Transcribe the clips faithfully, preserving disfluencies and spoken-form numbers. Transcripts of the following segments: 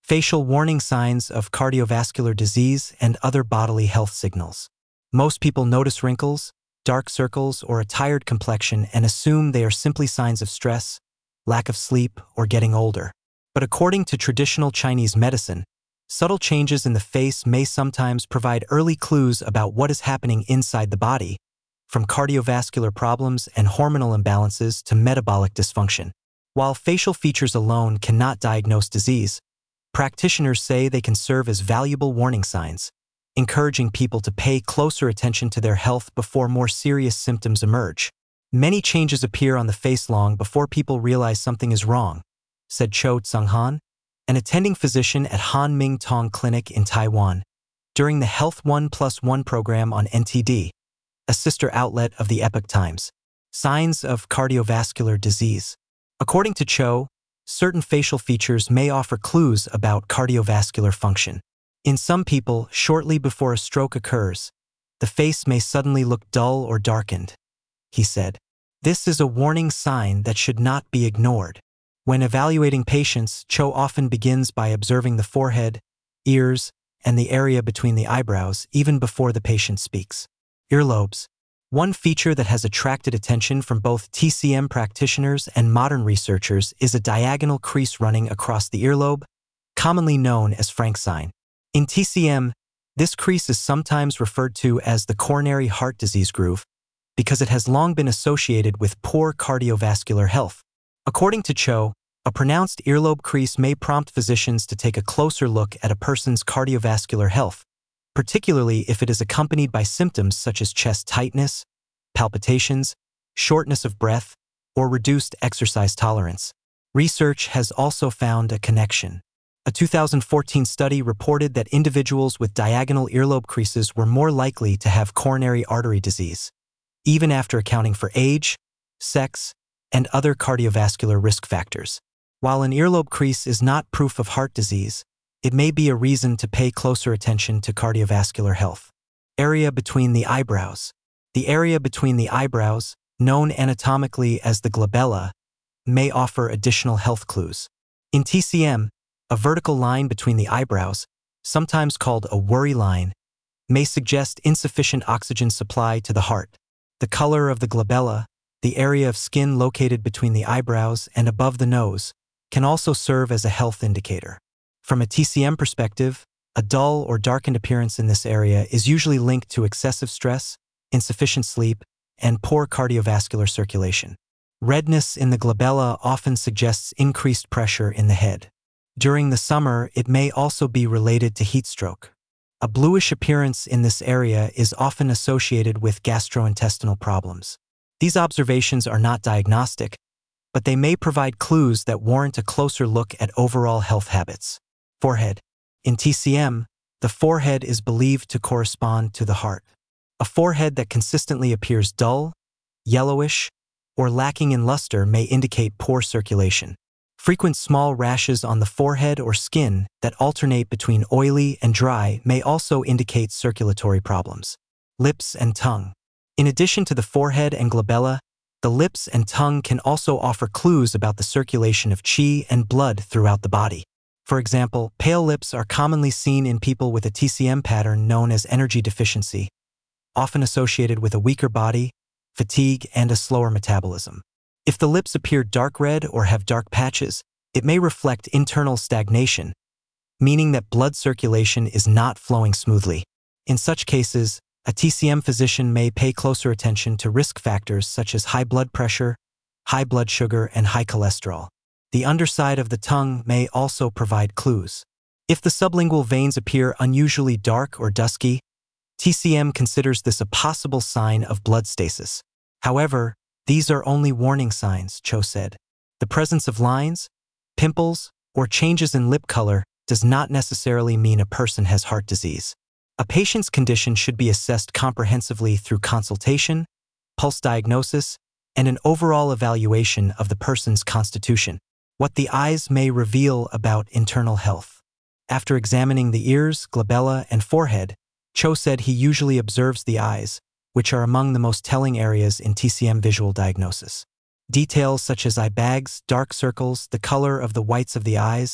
Facial warning signs of cardiovascular disease and other bodily health signals. Most people notice wrinkles, dark circles, or a tired complexion and assume they are simply signs of stress, lack of sleep, or getting older. But according to traditional Chinese medicine, subtle changes in the face may sometimes provide early clues about what is happening inside the body, from cardiovascular problems and hormonal imbalances to metabolic dysfunction. While facial features alone cannot diagnose disease, practitioners say they can serve as valuable warning signs, encouraging people to pay closer attention to their health before more serious symptoms emerge. Many changes appear on the face long before people realize something is wrong, said Cho Tsung-han, an attending physician at Han Ming Tong Clinic in Taiwan, during the Health One Plus One program on N T D, a sister outlet of the Epoch Times. Signs of cardiovascular disease. According to Cho, certain facial features may offer clues about cardiovascular function. In some people, shortly before a stroke occurs, the face may suddenly look dull or darkened, he said. This is a warning sign that should not be ignored. When evaluating patients, Cho often begins by observing the forehead, ears, and the area between the eyebrows even before the patient speaks. Earlobes. One feature that has attracted attention from both T C M practitioners and modern researchers is a diagonal crease running across the earlobe, commonly known as Frank's sign. In T C M, this crease is sometimes referred to as the coronary heart disease groove because it has long been associated with poor cardiovascular health. According to Cho, a pronounced earlobe crease may prompt physicians to take a closer look at a person's cardiovascular health, particularly if it is accompanied by symptoms such as chest tightness, palpitations, shortness of breath, or reduced exercise tolerance. Research has also found a connection. A two thousand fourteen study reported that individuals with diagonal earlobe creases were more likely to have coronary artery disease, even after accounting for age, sex, and other cardiovascular risk factors. While an earlobe crease is not proof of heart disease, it may be a reason to pay closer attention to cardiovascular health. Area between the eyebrows. The area between the eyebrows, known anatomically as the glabella, may offer additional health clues. In T C M, a vertical line between the eyebrows, sometimes called a worry line, may suggest insufficient oxygen supply to the heart. The color of the glabella, the area of skin located between the eyebrows and above the nose, can also serve as a health indicator. From a T C M perspective, a dull or darkened appearance in this area is usually linked to excessive stress, insufficient sleep, and poor cardiovascular circulation. Redness in the glabella often suggests increased pressure in the head. During the summer, it may also be related to heat stroke. A bluish appearance in this area is often associated with gastrointestinal problems. These observations are not diagnostic, but they may provide clues that warrant a closer look at overall health habits. Forehead. In T C M, the forehead is believed to correspond to the heart. A forehead that consistently appears dull, yellowish, or lacking in luster may indicate poor circulation. Frequent small rashes on the forehead or skin that alternate between oily and dry may also indicate circulatory problems. Lips and tongue. In addition to the forehead and glabella, the lips and tongue can also offer clues about the circulation of qi and blood throughout the body. For example, pale lips are commonly seen in people with a T C M pattern known as energy deficiency, often associated with a weaker body, fatigue, and a slower metabolism. If the lips appear dark red or have dark patches, it may reflect internal stagnation, meaning that blood circulation is not flowing smoothly. In such cases, a T C M physician may pay closer attention to risk factors such as high blood pressure, high blood sugar, and high cholesterol. The underside of the tongue may also provide clues. If the sublingual veins appear unusually dark or dusky, T C M considers this a possible sign of blood stasis. However, these are only warning signs, Cho said. The presence of lines, pimples, or changes in lip color does not necessarily mean a person has heart disease. A patient's condition should be assessed comprehensively through consultation, pulse diagnosis, and an overall evaluation of the person's constitution. What the eyes may reveal about internal health. After examining the ears, glabella, and forehead, Cho said he usually observes the eyes, which are among the most telling areas in T C M visual diagnosis. Details such as eye bags, dark circles, the color of the whites of the eyes,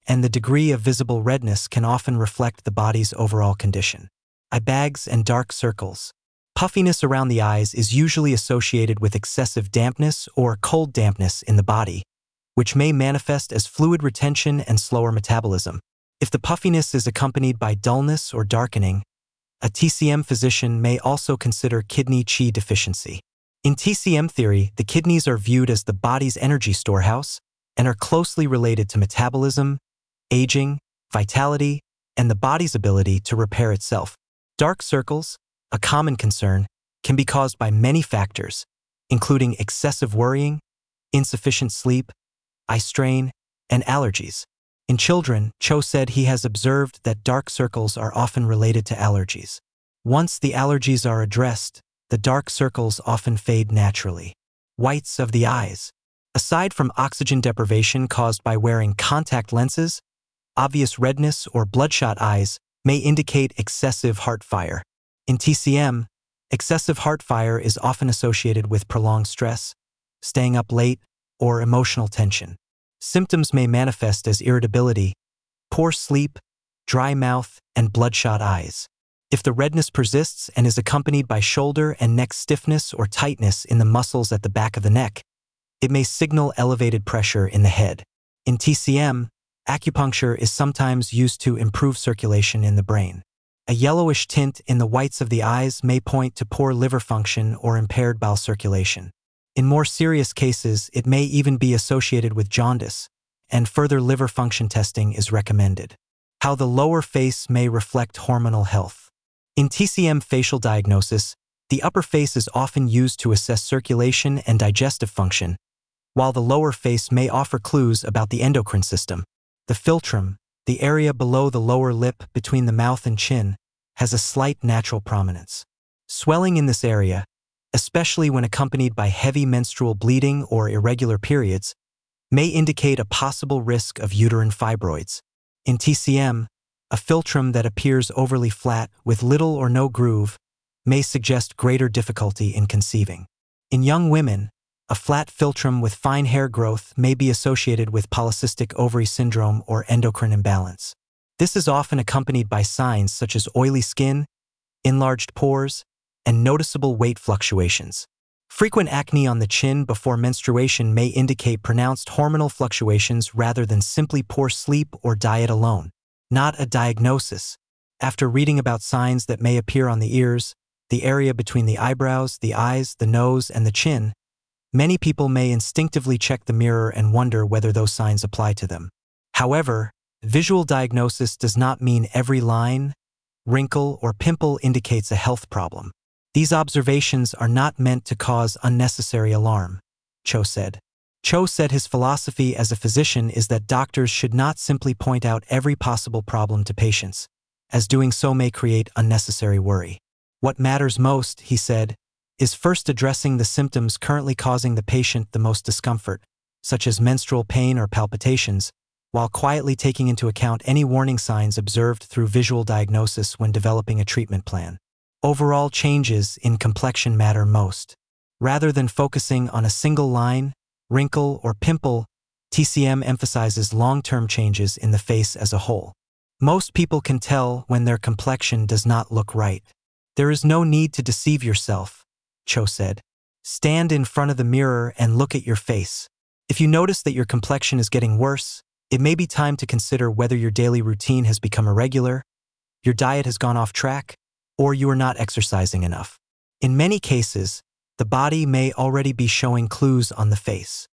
and the degree of visible redness can often reflect the body's overall condition. Eye bags and dark circles. Puffiness around the eyes is usually associated with excessive dampness or cold dampness in the body, which may manifest as fluid retention and slower metabolism. If the puffiness is accompanied by dullness or darkening, a T C M physician may also consider kidney qi deficiency. In T C M theory, the kidneys are viewed as the body's energy storehouse and are closely related to metabolism, aging, vitality, and the body's ability to repair itself. Dark circles, a common concern, can be caused by many factors, including excessive worrying, insufficient sleep, eye strain, and allergies. In children, Cho said he has observed that dark circles are often related to allergies. Once the allergies are addressed, the dark circles often fade naturally. Whites of the eyes. Aside from oxygen deprivation caused by wearing contact lenses, obvious redness or bloodshot eyes may indicate excessive heart fire. In T C M, excessive heart fire is often associated with prolonged stress, staying up late, or emotional tension. Symptoms may manifest as irritability, poor sleep, dry mouth, and bloodshot eyes. If the redness persists and is accompanied by shoulder and neck stiffness or tightness in the muscles at the back of the neck, it may signal elevated pressure in the head. In T C M, acupuncture is sometimes used to improve circulation in the brain. A yellowish tint in the whites of the eyes may point to poor liver function or impaired bowel circulation. In more serious cases, it may even be associated with jaundice, and further liver function testing is recommended. How the lower face may reflect hormonal health. In T C M facial diagnosis, the upper face is often used to assess circulation and digestive function, while the lower face may offer clues about the endocrine system. The philtrum, the area below the lower lip between the mouth and chin, has a slight natural prominence. Swelling in this area, especially when accompanied by heavy menstrual bleeding or irregular periods, may indicate a possible risk of uterine fibroids. In T C M, a philtrum that appears overly flat with little or no groove may suggest greater difficulty in conceiving. In young women, a flat philtrum with fine hair growth may be associated with polycystic ovary syndrome or endocrine imbalance. This is often accompanied by signs such as oily skin, enlarged pores, and noticeable weight fluctuations. Frequent acne on the chin before menstruation may indicate pronounced hormonal fluctuations rather than simply poor sleep or diet alone. Not a diagnosis. After reading about signs that may appear on the ears, the area between the eyebrows, the eyes, the nose, and the chin, many people may instinctively check the mirror and wonder whether those signs apply to them. However, visual diagnosis does not mean every line, wrinkle, or pimple indicates a health problem. These observations are not meant to cause unnecessary alarm, Cho said. Cho said his philosophy as a physician is that doctors should not simply point out every possible problem to patients, as doing so may create unnecessary worry. What matters most, he said, is first addressing the symptoms currently causing the patient the most discomfort, such as menstrual pain or palpitations, while quietly taking into account any warning signs observed through visual diagnosis when developing a treatment plan. Overall changes in complexion matter most. Rather than focusing on a single line, wrinkle, or pimple, T C M emphasizes long-term changes in the face as a whole. Most people can tell when their complexion does not look right. There is no need to deceive yourself, Cho said. Stand in front of the mirror and look at your face. If you notice that your complexion is getting worse, it may be time to consider whether your daily routine has become irregular, your diet has gone off track, or you are not exercising enough. In many cases, the body may already be showing clues on the face.